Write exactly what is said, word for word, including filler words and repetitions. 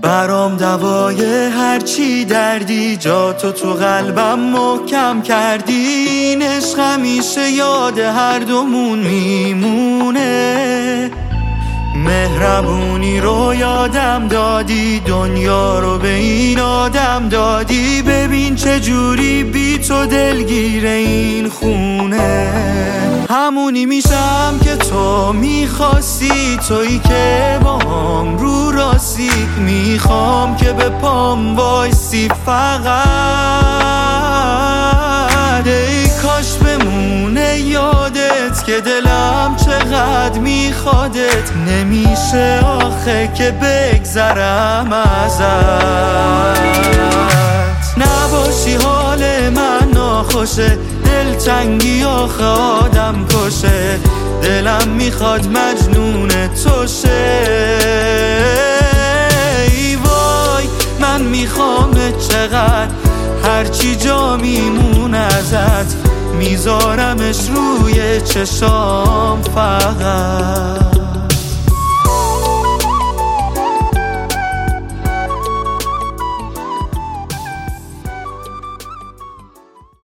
برام دوای هرچی دردی، جا تو تو قلبم محکم کردی. این عشق همیشه یاد هر دومون میمونه. مهربونی رو یادم دادی، دنیا رو به این آدم دادی. ببین چجوری بی تو دلگیر این خونه. همونی میشم که تو میخواستی، تویی که با هم رو راستی. میخوام که به پام وایسی فقط. ای کاش بمونه یادت که دلم چقدر میخوادت. نمیشه آخه که بگذرم ازت. نباشی حال من ناخوشه، دلتنگی آخه آدم کشه. دلم میخواد مجنون تو شه. ای وای من میخوام چقدر، هرچی جا میمون ازت میذارمش روی چشام فقط.